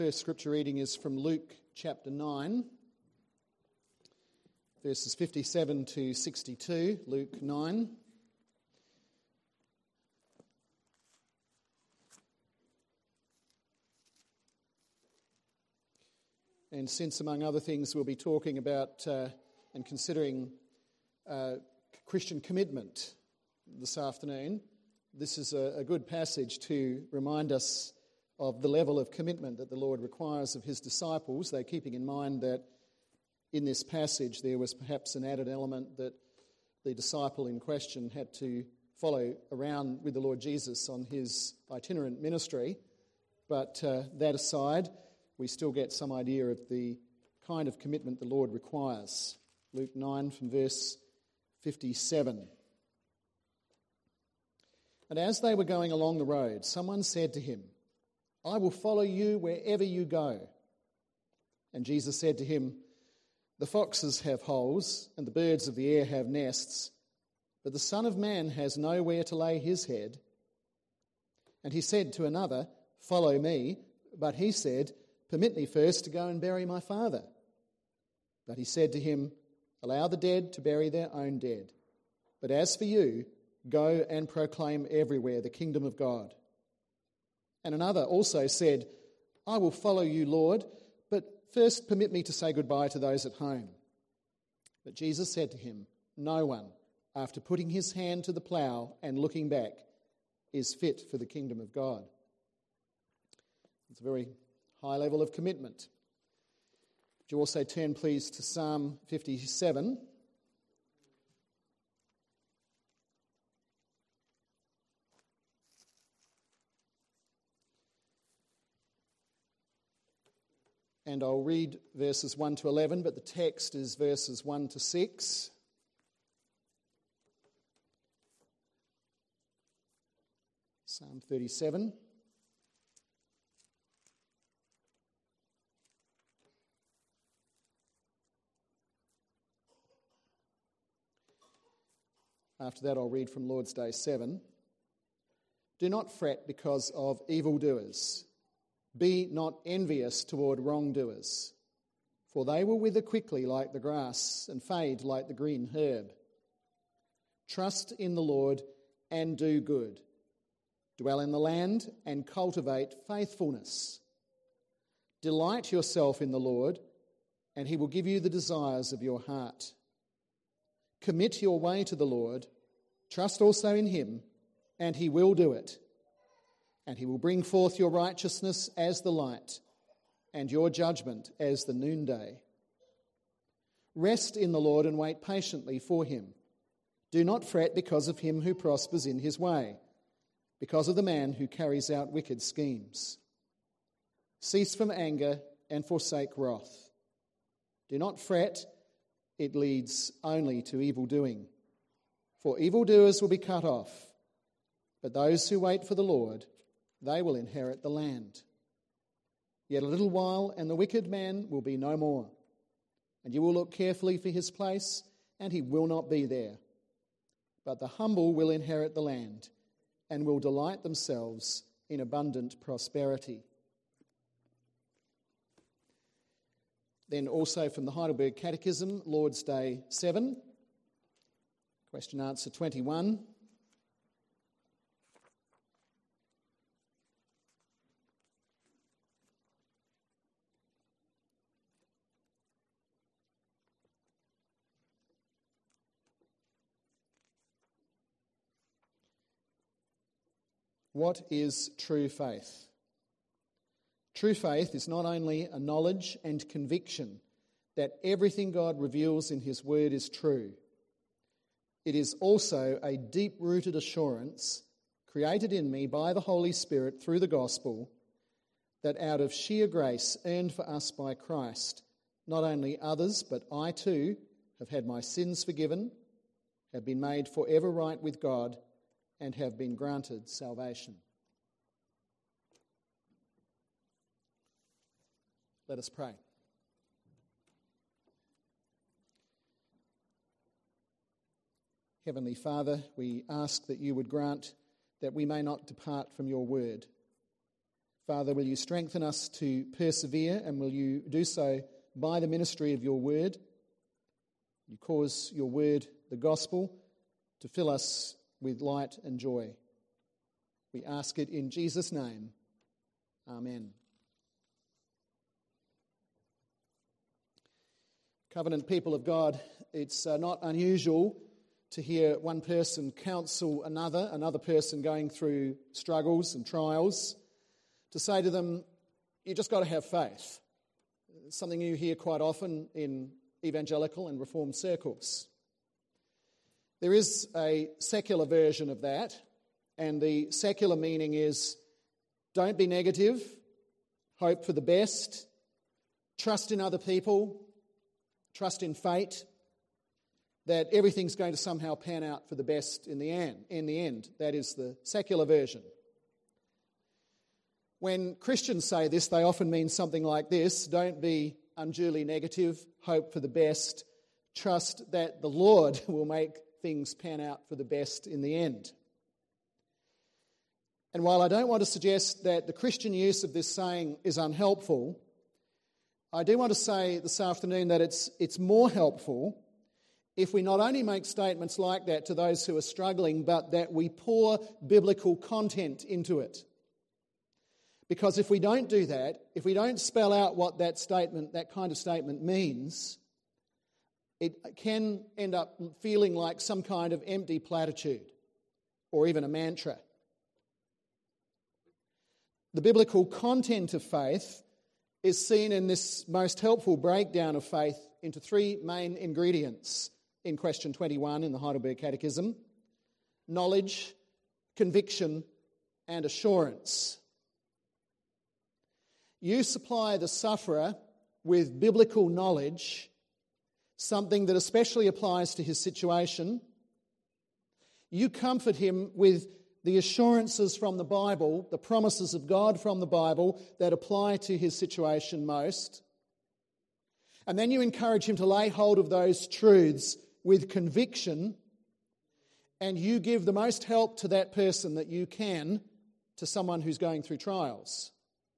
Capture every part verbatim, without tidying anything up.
First scripture reading is from Luke chapter nine, verses fifty-seven to sixty-two, Luke nine. And since, among other things, we'll be talking about uh, and considering uh, Christian commitment this afternoon, this is a, a good passage to remind us of the level of commitment that the Lord requires of his disciples, though keeping in mind that in this passage there was perhaps an added element that the disciple in question had to follow around with the Lord Jesus on his itinerant ministry. But uh, that aside, we still get some idea of the kind of commitment the Lord requires. Luke nine from verse fifty-seven. And as they were going along the road, someone said to him, "I will follow you wherever you go." And Jesus said to him, "The foxes have holes, and the birds of the air have nests, but the Son of Man has nowhere to lay his head." And he said to another, "Follow me." But he said, "Permit me first to go and bury my father." But he said to him, "Allow the dead to bury their own dead. But as for you, go and proclaim everywhere the kingdom of God." And another also said, "I will follow you, Lord, but first permit me to say goodbye to those at home." But Jesus said to him, "No one, after putting his hand to the plough and looking back, is fit for the kingdom of God." It's a very high level of commitment. Would you also turn, please, to Psalm fifty-seven? And I'll read verses one to eleven, but the text is verses one to six. Psalm thirty-seven. After that, I'll read from Lord's Day seven. "Do not fret because of evildoers. Be not envious toward wrongdoers, for they will wither quickly like the grass and fade like the green herb. Trust in the Lord and do good. Dwell in the land and cultivate faithfulness. Delight yourself in the Lord, and he will give you the desires of your heart. Commit your way to the Lord. Trust also in him, and he will do it. And he will bring forth your righteousness as the light, and your judgment as the noonday. Rest in the Lord and wait patiently for him. Do not fret because of him who prospers in his way, because of the man who carries out wicked schemes. Cease from anger and forsake wrath. Do not fret, it leads only to evil doing. For evildoers will be cut off, but those who wait for the Lord, they will inherit the land. Yet a little while, and the wicked man will be no more. And you will look carefully for his place, and he will not be there. But the humble will inherit the land, and will delight themselves in abundant prosperity." Then also from the Heidelberg Catechism, Lord's Day seven, question answer twenty-one. What is true faith? True faith is not only a knowledge and conviction that everything God reveals in his word is true. It is also a deep-rooted assurance created in me by the Holy Spirit through the gospel that out of sheer grace earned for us by Christ, not only others but I too have had my sins forgiven, have been made forever right with God, and have been granted salvation. Let us pray. Heavenly Father, we ask that you would grant that we may not depart from your word. Father, will you strengthen us to persevere, and will you do so by the ministry of your word? You cause your word, the gospel, to fill us with light and joy. We ask it in Jesus' name. Amen. Covenant people of God, it's uh, not unusual to hear one person counsel another, another person going through struggles and trials, to say to them, you just got to have faith. It's something you hear quite often in evangelical and reformed circles. There is a secular version of that, and the secular meaning is don't be negative, hope for the best, trust in other people, trust in fate, that everything's going to somehow pan out for the best in the end. In the end, that is the secular version. When Christians say this, they often mean something like this: don't be unduly negative, hope for the best, trust that the Lord will make things pan out for the best in the end. And while I don't want to suggest that the Christian use of this saying is unhelpful, I do want to say this afternoon that it's it's more helpful if we not only make statements like that to those who are struggling, but that we pour biblical content into it. Because if we don't do that, if we don't spell out what that statement, that kind of statement means, it can end up feeling like some kind of empty platitude or even a mantra. The biblical content of faith is seen in this most helpful breakdown of faith into three main ingredients in question twenty-one in the Heidelberg Catechism: knowledge, conviction, and assurance. You supply the sufferer with biblical knowledge, something that especially applies to his situation. You comfort him with the assurances from the Bible, the promises of God from the Bible that apply to his situation most. And then you encourage him to lay hold of those truths with conviction, and you give the most help to that person that you can to someone who's going through trials.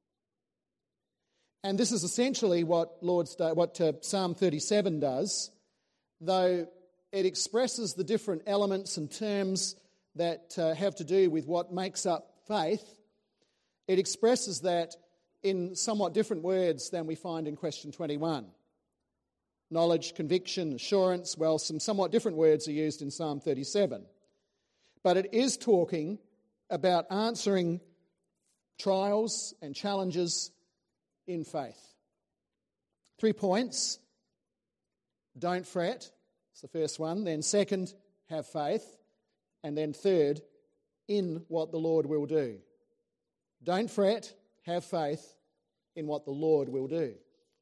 And this is essentially what Lord's Day, what uh, Psalm thirty-seven does, though it expresses the different elements and terms that uh, have to do with what makes up faith. It expresses that in somewhat different words than we find in question twenty-one. Knowledge, conviction, assurance, well, some somewhat different words are used in Psalm thirty-seven. But it is talking about answering trials and challenges in faith. Three points. Don't fret. It's the first one. Then second, have faith. And then third, in what the Lord will do. Don't fret, have faith in what the Lord will do.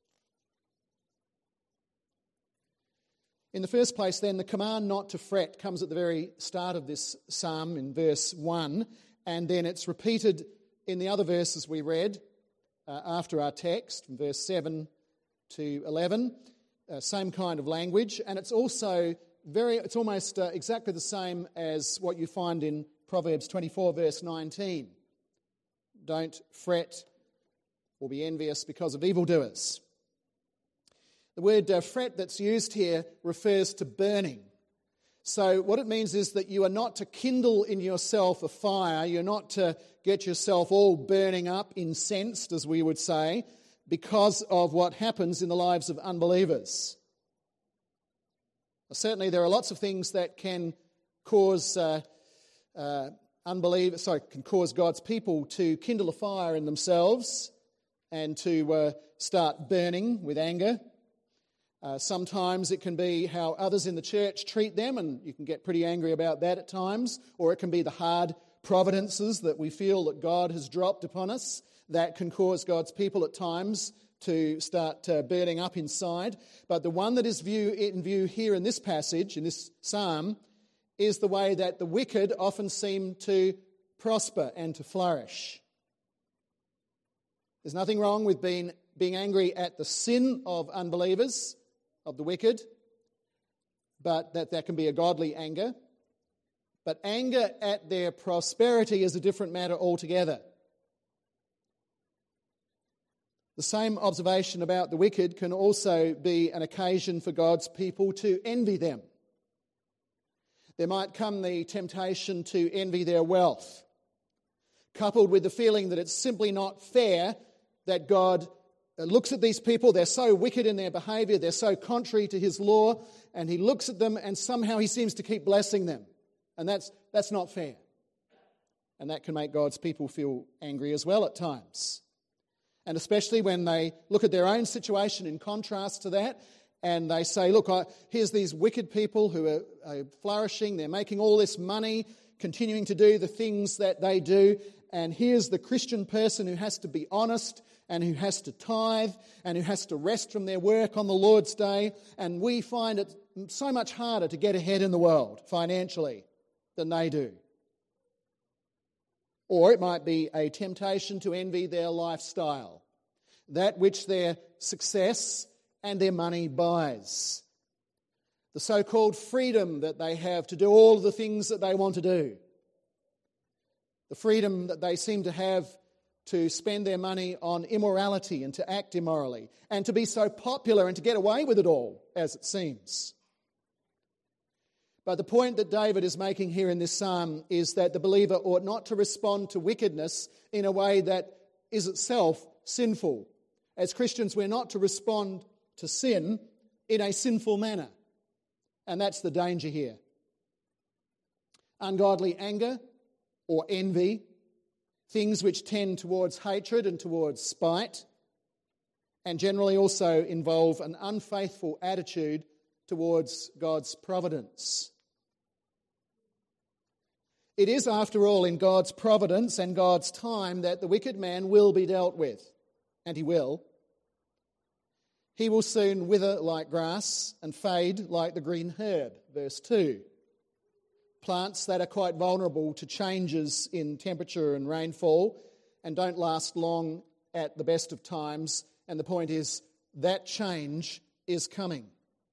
In the first place, then, the command not to fret comes at the very start of this psalm in verse one, and then it's repeated in the other verses we read uh, after our text, from verse seven to eleven. Uh, same kind of language, and it's also very, it's almost uh, exactly the same as what you find in Proverbs twenty-four, verse nineteen. Don't fret or be envious because of evildoers. The word uh, fret that's used here refers to burning. So what it means is that you are not to kindle in yourself a fire, you're not to get yourself all burning up, incensed, as we would say, because of what happens in the lives of unbelievers. Certainly there are lots of things that can cause uh, uh, unbelief, sorry, can cause God's people to kindle a fire in themselves and to uh, start burning with anger. Uh, sometimes it can be how others in the church treat them, and you can get pretty angry about that at times. Or it can be the hard providences that we feel that God has dropped upon us that can cause God's people at times to start uh, burning up inside. But the one that is view, in view here in this passage, in this psalm, is the way that the wicked often seem to prosper and to flourish. There's nothing wrong with being, being angry at the sin of unbelievers, of the wicked, but that that can be a godly anger. But anger at their prosperity is a different matter altogether. The same observation about the wicked can also be an occasion for God's people to envy them. There might come the temptation to envy their wealth, coupled with the feeling that it's simply not fair that God looks at these people. They're so wicked in their behaviour, they're so contrary to his law, and he looks at them and somehow he seems to keep blessing them. And that's, that's not fair. And that can make God's people feel angry as well at times. And especially when they look at their own situation in contrast to that, and they say, look, I, here's these wicked people who are, are flourishing, they're making all this money, continuing to do the things that they do, and here's the Christian person who has to be honest and who has to tithe and who has to rest from their work on the Lord's Day, and we find it so much harder to get ahead in the world financially than they do. Or it might be a temptation to envy their lifestyle, that which their success and their money buys. The so-called freedom that they have to do all of the things that they want to do. The freedom that they seem to have to spend their money on immorality and to act immorally, and to be so popular and to get away with it all, as it seems. But the point that David is making here in this psalm is that the believer ought not to respond to wickedness in a way that is itself sinful. As Christians, we're not to respond to sin in a sinful manner. And that's the danger here. Ungodly anger or envy, things which tend towards hatred and towards spite, and generally also involve an unfaithful attitude towards God's providence. It is, after all, in God's providence and God's time that the wicked man will be dealt with, and he will. He will soon wither like grass and fade like the green herb, verse two. Plants that are quite vulnerable to changes in temperature and rainfall and don't last long at the best of times, and the point is that change is coming.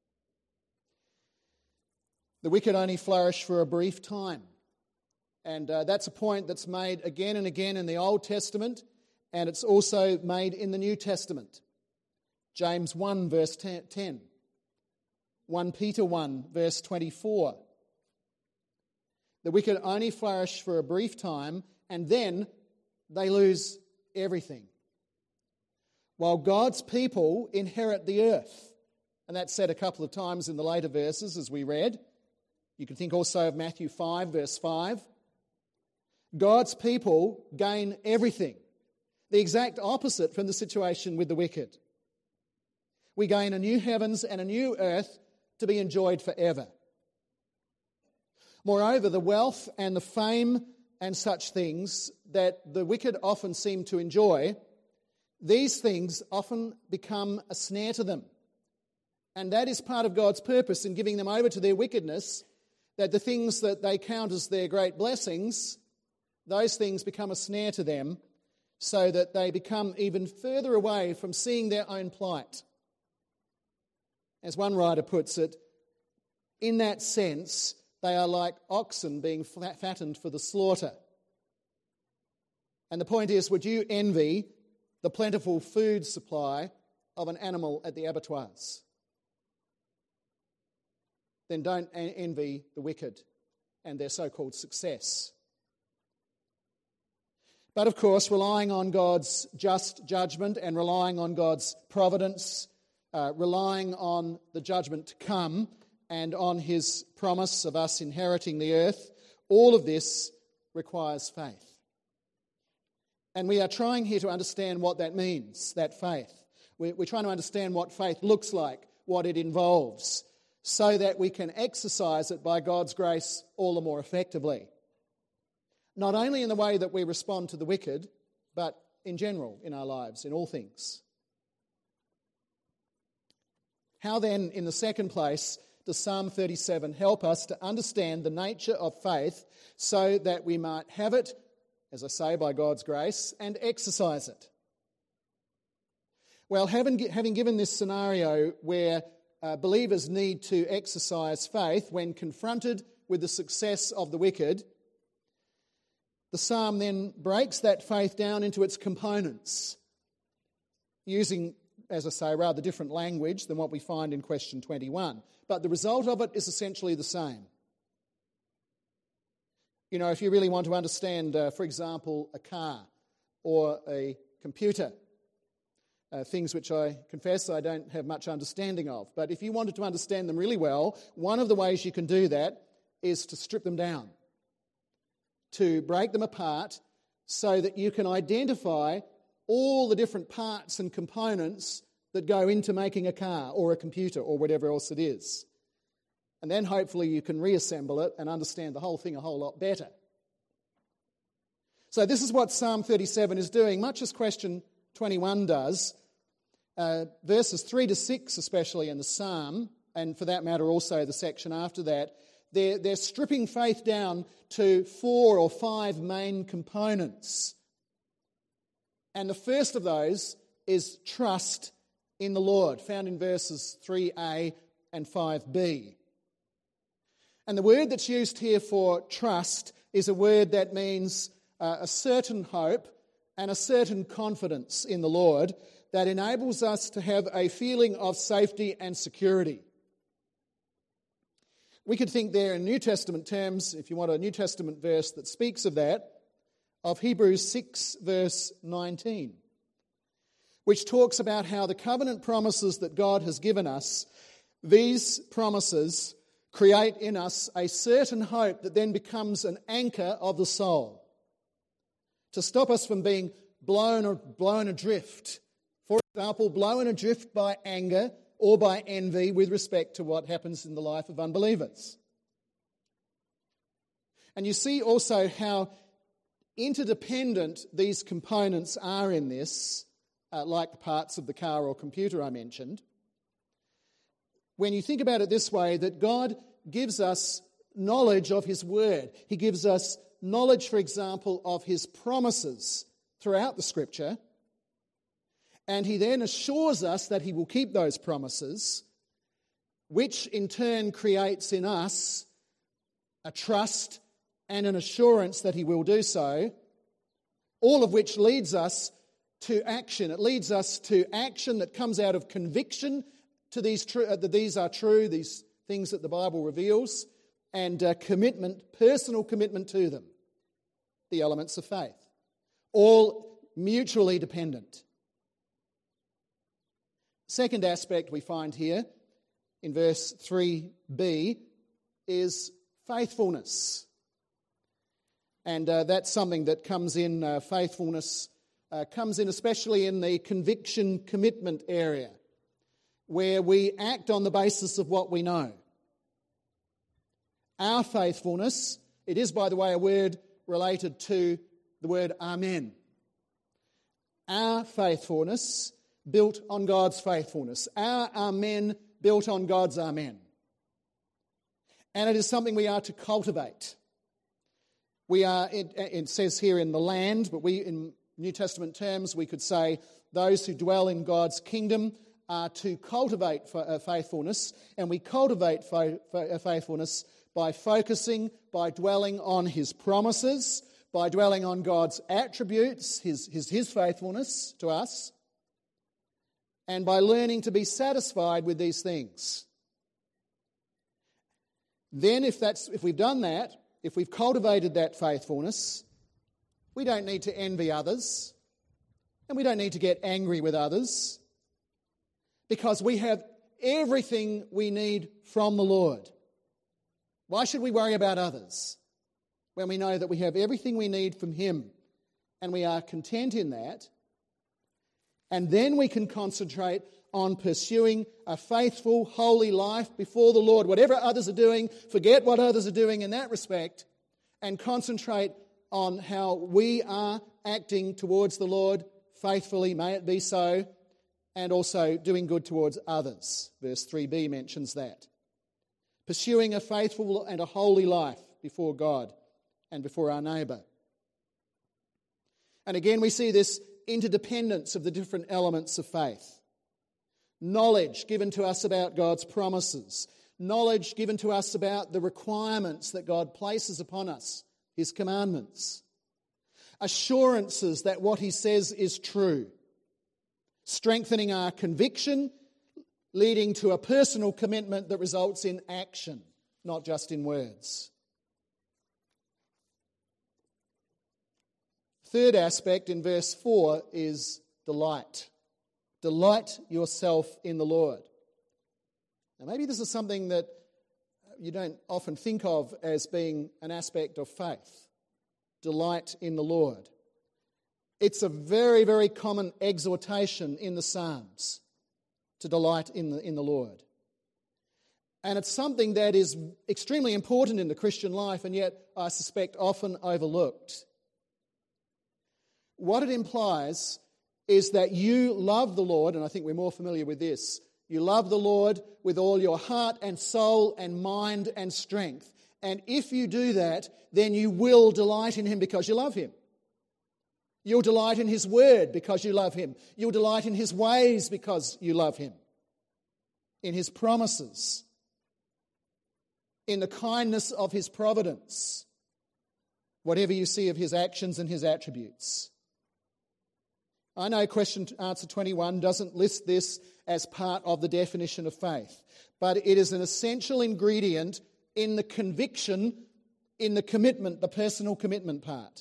The wicked only flourish for a brief time. And uh, that's a point that's made again and again in the Old Testament, and it's also made in the New Testament. James one verse ten, First Peter one verse twenty-four. The wicked only flourish for a brief time, and then they lose everything. While God's people inherit the earth, and that's said a couple of times in the later verses as we read. You can think also of Matthew five verse five. God's people gain everything, the exact opposite from the situation with the wicked. We gain a new heavens and a new earth to be enjoyed forever. Moreover, the wealth and the fame and such things that the wicked often seem to enjoy, these things often become a snare to them. And that is part of God's purpose in giving them over to their wickedness, that the things that they count as their great blessings, those things become a snare to them, so that they become even further away from seeing their own plight. As one writer puts it, in that sense, they are like oxen being fattened for the slaughter. And the point is, would you envy the plentiful food supply of an animal at the abattoirs? Then don't envy the wicked and their so-called success. But of course, relying on God's just judgment and relying on God's providence, uh, relying on the judgment to come and on his promise of us inheriting the earth, all of this requires faith. And we are trying here to understand what that means, that faith. We're, we're trying to understand what faith looks like, what it involves, so that we can exercise it by God's grace all the more effectively. Not only in the way that we respond to the wicked, but in general in our lives, in all things. How then, in the second place, does Psalm thirty-seven help us to understand the nature of faith so that we might have it, as I say, by God's grace, and exercise it? Well, having, having given this scenario where uh, believers need to exercise faith when confronted with the success of the wicked, the psalm then breaks that faith down into its components, using, as I say, rather different language than what we find in question twenty-one. But the result of it is essentially the same. You know, if you really want to understand, uh, for example, a car or a computer, uh, things which I confess I don't have much understanding of, but if you wanted to understand them really well, one of the ways you can do that is to strip them down, to break them apart so that you can identify all the different parts and components that go into making a car or a computer or whatever else it is. And then hopefully you can reassemble it and understand the whole thing a whole lot better. So this is what Psalm thirty-seven is doing, much as question twenty-one does. Uh, verses three to six especially in the psalm, and for that matter also the section after that, they're, they're stripping faith down to four or five main components. And the first of those is trust in the Lord, found in verses three a and five b. And the word that's used here for trust is a word that means uh, a certain hope and a certain confidence in the Lord that enables us to have a feeling of safety and security. We could think there in New Testament terms, if you want a New Testament verse that speaks of that, of Hebrews six verse nineteen, which talks about how the covenant promises that God has given us, these promises create in us a certain hope that then becomes an anchor of the soul to stop us from being blown or blown adrift. For example, blown adrift by anger or by envy with respect to what happens in the life of unbelievers. And you see also how interdependent these components are in this, uh, like the parts of the car or computer I mentioned. When you think about it this way, that God gives us knowledge of His Word. He gives us knowledge, for example, of His promises throughout the Scripture. And He then assures us that He will keep those promises, which in turn creates in us a trust and an assurance that He will do so, all of which leads us to action. It leads us to action that comes out of conviction to these tr- that these are true, these things that the Bible reveals, and uh, commitment, personal commitment to them, the elements of faith, all mutually dependent. Second aspect we find here in verse three b is faithfulness. And uh, that's something that comes in, uh, faithfulness uh, comes in especially in the conviction commitment area, where we act on the basis of what we know. Our faithfulness, it is, by the way, a word related to the word amen. Our faithfulness built on God's faithfulness. Our amen built on God's amen. And it is something we are to cultivate. We are, it, it says here in the land, but we, in New Testament terms, we could say those who dwell in God's kingdom are to cultivate faithfulness, and we cultivate faithfulness by focusing, by dwelling on His promises, by dwelling on God's attributes, His, His, His faithfulness to us, and by learning to be satisfied with these things. Then if that's if we've done that, if we've cultivated that faithfulness, we don't need to envy others, and we don't need to get angry with others, because we have everything we need from the Lord. Why should we worry about others when we know that we have everything we need from Him, and we are content in that? And then we can concentrate on pursuing a faithful, holy life before the Lord. Whatever others are doing, forget what others are doing in that respect, and concentrate on how we are acting towards the Lord faithfully, may it be so, and also doing good towards others. Verse three b mentions that. Pursuing a faithful and a holy life before God and before our neighbour. And again, we see this interdependence of the different elements of faith. Knowledge given to us about God's promises. Knowledge given to us about the requirements that God places upon us, His commandments. Assurances that what He says is true. strengthening our conviction, leading to a personal commitment that results in action, not just in words. Third aspect in verse four is delight. Delight yourself in the Lord. Now maybe this is something that you don't often think of as being an aspect of faith. Delight in the Lord. It's a very, very common exhortation in the Psalms to delight in the, in the Lord. And it's something that is extremely important in the Christian life and yet I suspect often overlooked. What it implies is that you love the Lord, and I think we're more familiar with this. You love the Lord with all your heart and soul and mind and strength. And if you do that, then you will delight in Him because you love Him. You'll delight in His word because you love Him. You'll delight in His ways because you love Him. In His promises. In the kindness of His providence. Whatever you see of His actions and His attributes. I know question answer twenty-one doesn't list this as part of the definition of faith, but it is an essential ingredient in the conviction, in the commitment, the personal commitment part.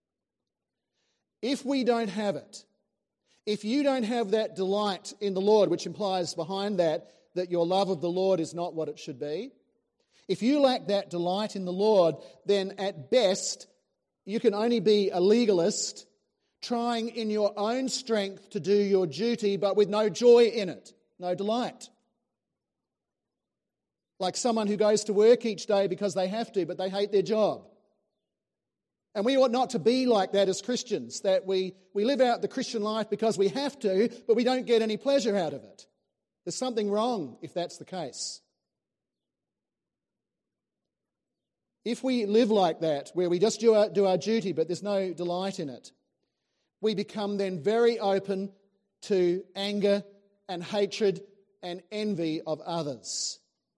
If we don't have it, if you don't have that delight in the Lord, which implies behind that that your love of the Lord is not what it should be, if you lack that delight in the Lord, then at best you can only be a legalist, trying in your own strength to do your duty, but with no joy in it, no delight. Like someone who goes to work each day because they have to, but they hate their job. And we ought not to be like that as Christians, that we, we live out the Christian life because we have to, but we don't get any pleasure out of it. There's something wrong if that's the case. If we live like that, where we just do our, do our duty, but there's no delight in it, we become then very open to anger and hatred and envy of others.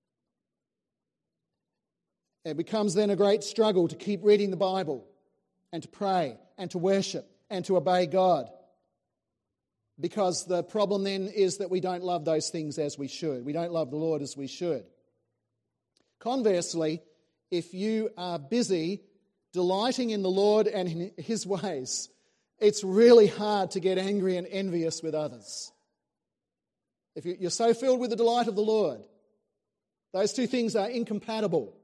It becomes then a great struggle to keep reading the Bible and to pray and to worship and to obey God. Because the problem then is that we don't love those things as we should. We don't love the Lord as we should. Conversely, if you are busy delighting in the Lord and in His ways, it's really hard to get angry and envious with others. If you're so filled with the delight of the Lord, those two things are incompatible.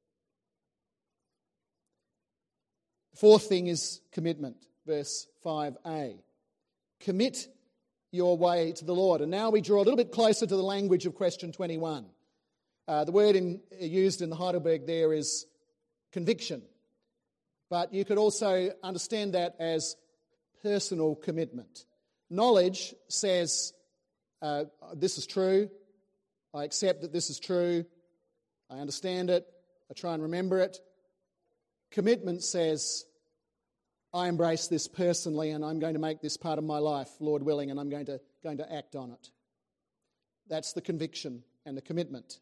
The fourth thing is commitment, verse five a. Commit your way to the Lord. And now we draw a little bit closer to the language of question twenty-one. Uh, the word in, used in the Heidelberg there is conviction. But you could also understand that as personal commitment. Knowledge says, uh, this is true, I accept that this is true, I understand it, I try and remember it. Commitment says, I embrace this personally and I'm going to make this part of my life, Lord willing, and I'm going to, going to act on it. That's the conviction and the commitment.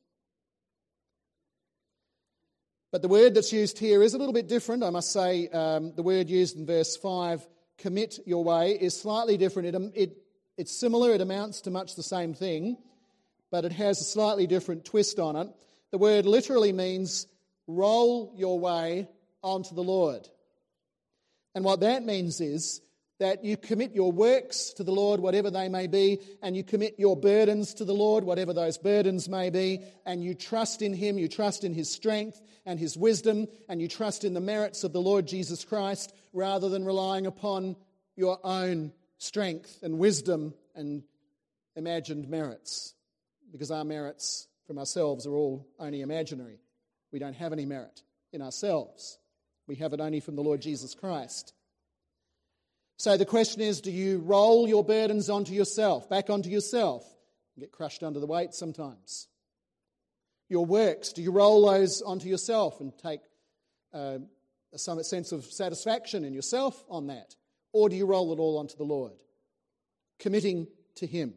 But the word that's used here is a little bit different. I must say um, the word used in verse five, commit your way, is slightly different. It, it, it's similar, it amounts to much the same thing, but it has a slightly different twist on it. The word literally means roll your way onto the Lord. And what that means is that you commit your works to the Lord, whatever they may be, and you commit your burdens to the Lord, whatever those burdens may be, and you trust in Him, you trust in His strength and His wisdom, and you trust in the merits of the Lord Jesus Christ, rather than relying upon your own strength and wisdom and imagined merits, because our merits from ourselves are all only imaginary. We don't have any merit in ourselves. We have it only from the Lord Jesus Christ. So the question is, do you roll your burdens onto yourself, back onto yourself, and get crushed under the weight sometimes? Your works, do you roll those onto yourself and take uh, some sense of satisfaction in yourself on that? Or do you roll it all onto the Lord, committing to Him?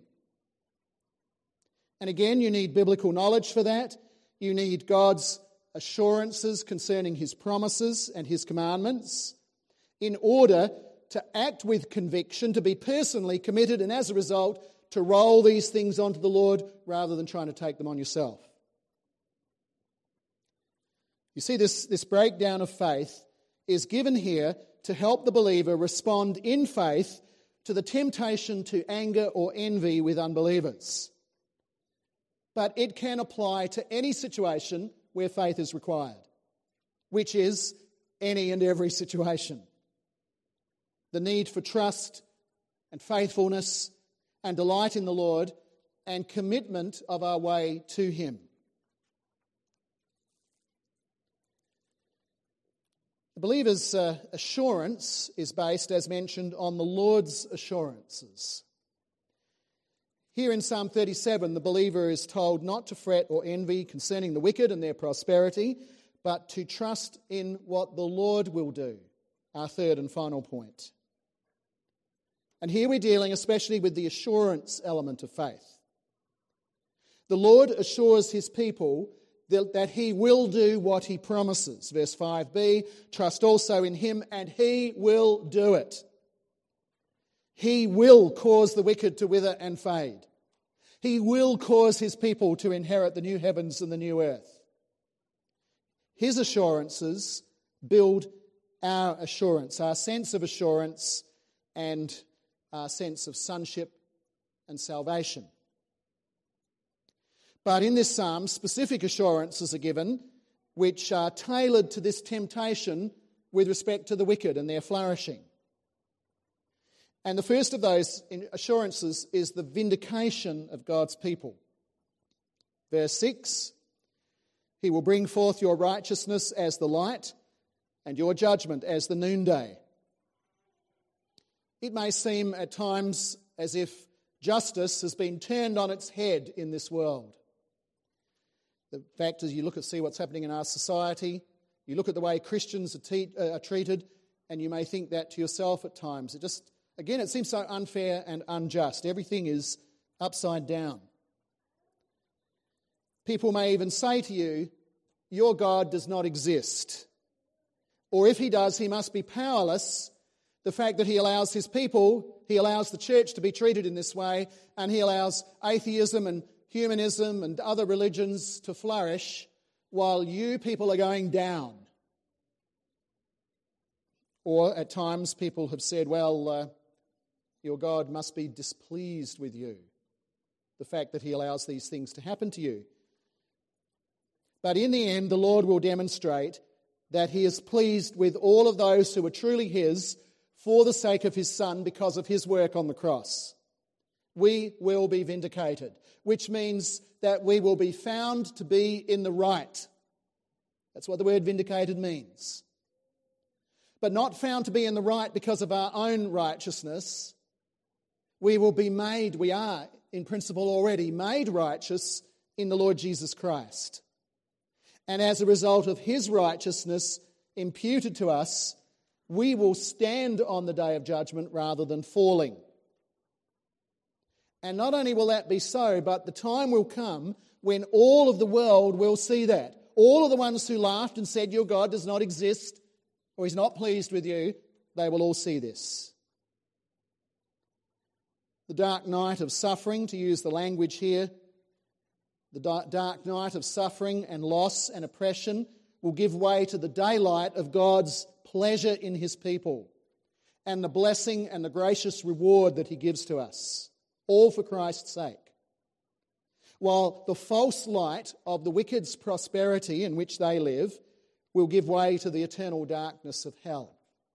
And again, you need biblical knowledge for that. You need God's assurances concerning His promises and His commandments in order to act with conviction, to be personally committed, and as a result, to roll these things onto the Lord rather than trying to take them on yourself. You see, this, this breakdown of faith is given here to help the believer respond in faith to the temptation to anger or envy with unbelievers. But it can apply to any situation where faith is required, which is any and every situation. The need for trust and faithfulness and delight in the Lord and commitment of our way to Him. The believer's uh, assurance is based, as mentioned, on the Lord's assurances. Here in Psalm thirty-seven, the believer is told not to fret or envy concerning the wicked and their prosperity, but to trust in what the Lord will do, our third and final point. And here we're dealing especially with the assurance element of faith. The Lord assures His people that, that He will do what He promises. Verse five b, trust also in Him and He will do it. He will cause the wicked to wither and fade. He will cause His people to inherit the new heavens and the new earth. His assurances build our assurance, our sense of assurance and our sense of sonship and salvation. But in this psalm, specific assurances are given which are tailored to this temptation with respect to the wicked and their flourishing. And the first of those assurances is the vindication of God's people. Verse six, He will bring forth your righteousness as the light and your judgment as the noonday. It may seem at times as if justice has been turned on its head in this world. The fact is, you look at see what's happening in our society, you look at the way Christians are, te- uh, are treated, and you may think that to yourself at times. It just, again, it seems so unfair and unjust. Everything is upside down. People may even say to you, your God does not exist. Or if He does, He must be powerless. The fact that He allows His people, He allows the church to be treated in this way, and He allows atheism and humanism and other religions to flourish while you people are going down. Or at times people have said, well, uh, your God must be displeased with you. The fact that He allows these things to happen to you. But in the end, the Lord will demonstrate that He is pleased with all of those who are truly His for the sake of His Son because of His work on the cross. We will be vindicated, which means that we will be found to be in the right. That's what the word vindicated means. But not found to be in the right because of our own righteousness. We will be made, we are in principle already made righteous in the Lord Jesus Christ. And as a result of His righteousness imputed to us, we will stand on the day of judgment rather than falling. And not only will that be so, but the time will come when all of the world will see that. All of the ones who laughed and said your God does not exist or He's not pleased with you, they will all see this. The dark night of suffering, to use the language here, the dark night of suffering and loss and oppression will give way to the daylight of God's pleasure in His people and the blessing and the gracious reward that He gives to us, all for Christ's sake. While the false light of the wicked's prosperity in which they live will give way to the eternal darkness of hell.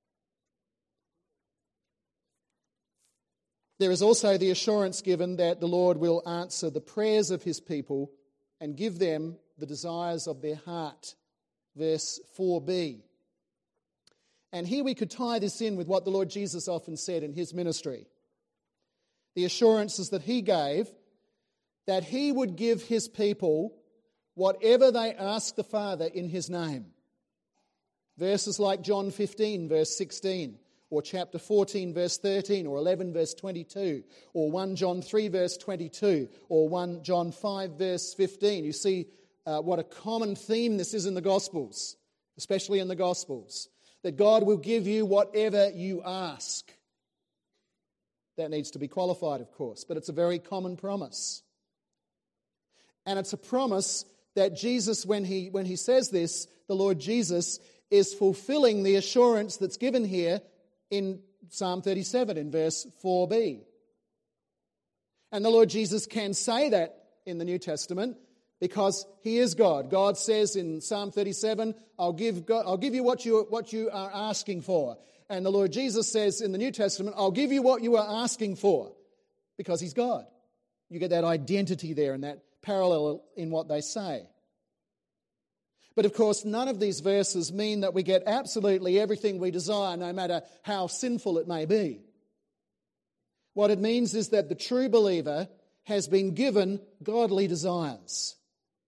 There is also the assurance given that the Lord will answer the prayers of His people and give them the desires of their heart. Verse four b. And here we could tie this in with what the Lord Jesus often said in His ministry. The assurances that He gave that He would give His people whatever they ask the Father in His name. Verses like John fifteen, verse sixteen. Or chapter fourteen, verse thirteen, or eleven, verse twenty-two, or First John three, verse twenty-two, or First John five, verse fifteen. You see uh, what a common theme this is in the Gospels, especially in the Gospels. that God will give you whatever you ask. That needs to be qualified, of course, but it's a very common promise. And it's a promise that Jesus, when he, when he says this, the Lord Jesus is fulfilling the assurance that's given here in Psalm thirty-seven, in verse four b. And the Lord Jesus can say that in the New Testament because he is God. God says in Psalm thirty-seven, I'll give, God, I'll give you what you, what you are asking for. And the Lord Jesus says in the New Testament, I'll give you what you are asking for, because he's God. You get that identity there and that parallel in what they say. But of course, none of these verses mean that we get absolutely everything we desire, no matter how sinful it may be. What it means is that the true believer has been given godly desires.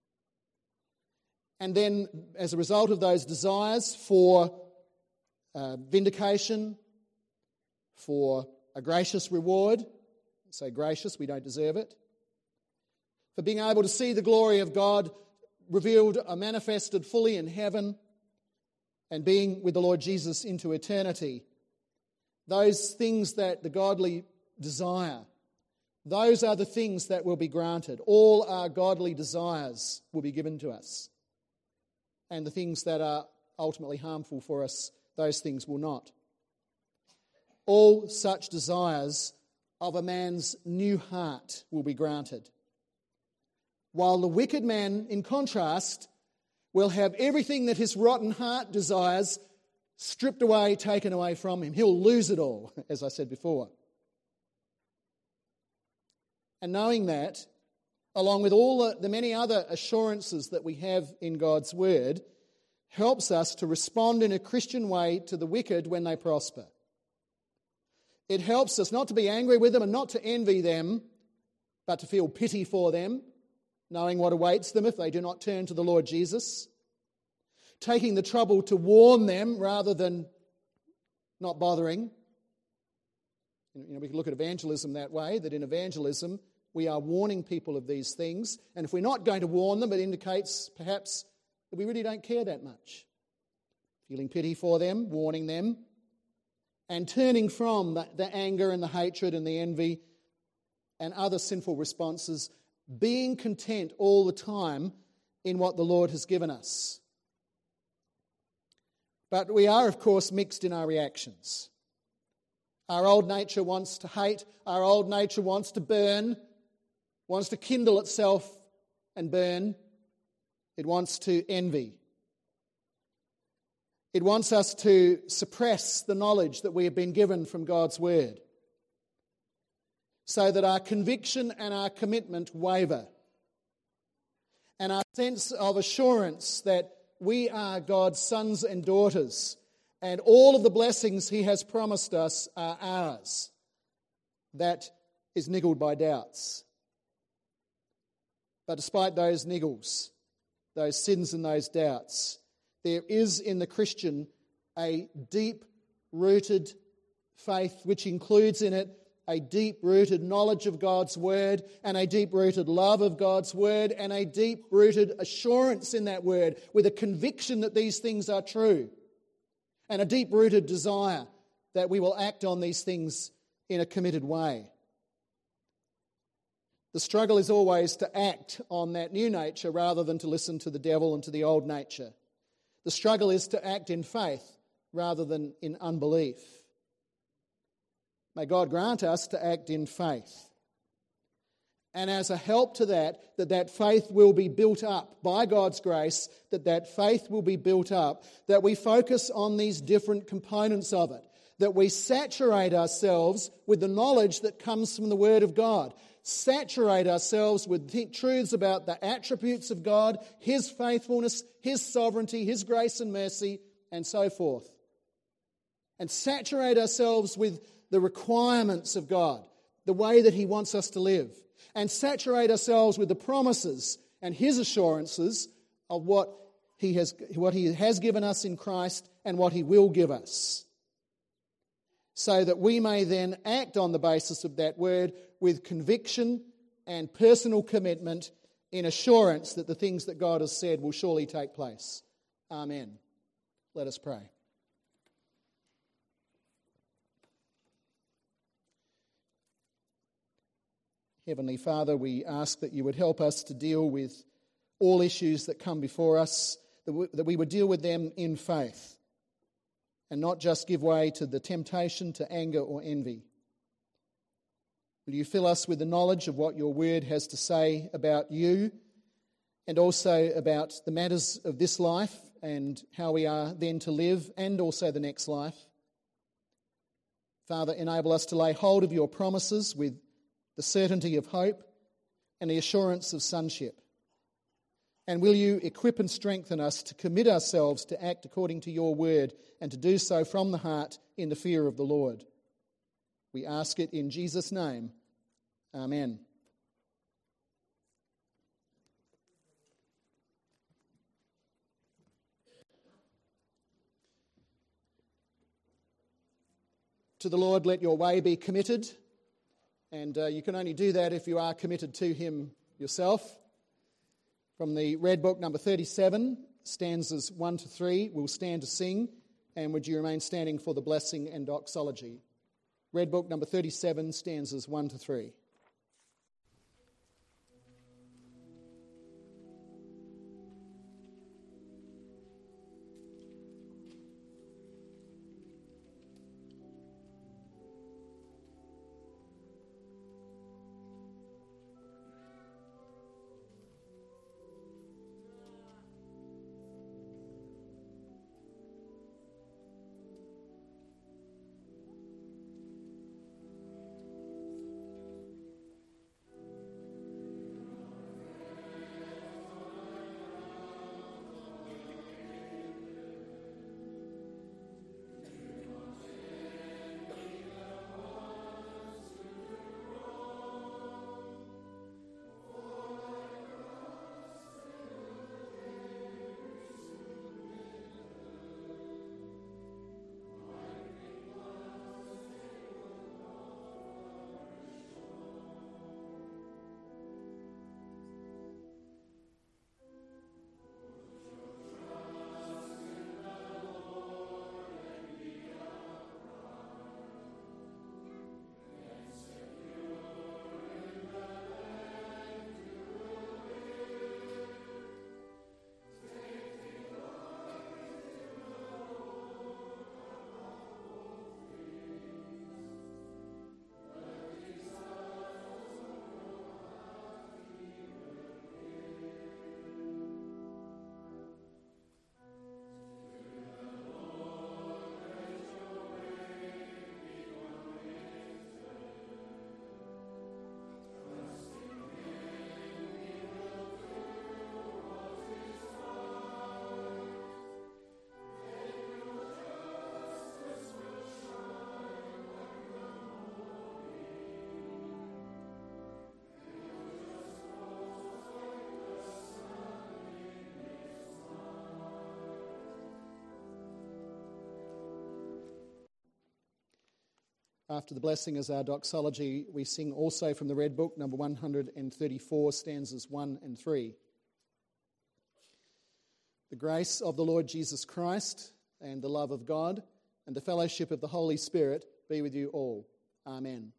And then, as a result of those desires, for uh, vindication, for a gracious reward, say gracious, we don't deserve it, for being able to see the glory of God revealed or manifested fully in heaven, and being with the Lord Jesus into eternity. Those things that the godly desire, those are the things that will be granted. All our godly desires will be given to us. And the things that are ultimately harmful for us, those things will not. All such desires of a man's new heart will be granted. While the wicked man, in contrast, will have everything that his rotten heart desires stripped away, taken away from him. He'll lose it all, as I said before. And knowing that, along with all the, the many other assurances that we have in God's Word, helps us to respond in a Christian way to the wicked when they prosper. It helps us not to be angry with them and not to envy them, but to feel pity for them, knowing what awaits them if they do not turn to the Lord Jesus, taking the trouble to warn them rather than not bothering. You know, we can look at evangelism that way, that in evangelism we are warning people of these things, and if we're not going to warn them, it indicates perhaps that we really don't care that much. Feeling pity for them, warning them, and turning from the, the anger and the hatred and the envy and other sinful responses, being content all the time in what the Lord has given us. But we are, of course, mixed in our reactions. Our old nature wants to hate. Our old nature wants to burn, wants to kindle itself and burn. It wants to envy. It wants us to suppress the knowledge that we have been given from God's Word, so that our conviction and our commitment waver, and our sense of assurance that we are God's sons and daughters, and all of the blessings He has promised us are ours, that is niggled by doubts. But despite those niggles, those sins and those doubts, there is in the Christian a deep-rooted faith which includes in it a deep-rooted knowledge of God's Word, and a deep-rooted love of God's Word, and a deep-rooted assurance in that Word, with a conviction that these things are true, and a deep-rooted desire that we will act on these things in a committed way. The struggle is always to act on that new nature rather than to listen to the devil and to the old nature. The struggle is to act in faith rather than in unbelief. May God grant us to act in faith. And as a help to that, that that faith will be built up by God's grace, that that faith will be built up, that we focus on these different components of it, that we saturate ourselves with the knowledge that comes from the Word of God, saturate ourselves with th- truths about the attributes of God, His faithfulness, His sovereignty, His grace and mercy, and so forth. And saturate ourselves with the requirements of God, the way that He wants us to live, and saturate ourselves with the promises and His assurances of what He has, what He has given us in Christ and what He will give us, so that we may then act on the basis of that Word with conviction and personal commitment in assurance that the things that God has said will surely take place. Amen. Let us pray. Heavenly Father, we ask that you would help us to deal with all issues that come before us, that we, that we would deal with them in faith and not just give way to the temptation to anger or envy. Will you fill us with the knowledge of what your word has to say about you and also about the matters of this life and how we are then to live and also the next life. Father, enable us to lay hold of your promises with the certainty of hope and the assurance of sonship. And will you equip and strengthen us to commit ourselves to act according to your word and to do so from the heart in the fear of the Lord. We ask it in Jesus' name. Amen. To the Lord let your way be committed, and uh, you can only do that if you are committed to him yourself. From the Red Book number thirty-seven, stanzas one to three, we'll stand to sing, and would you remain standing for the blessing and doxology. Red Book number thirty-seven, stanzas one to three. After the blessing as our doxology, we sing also from the Red Book, number one hundred thirty-four, stanzas one and three. The grace of the Lord Jesus Christ and the love of God and the fellowship of the Holy Spirit be with you all. Amen.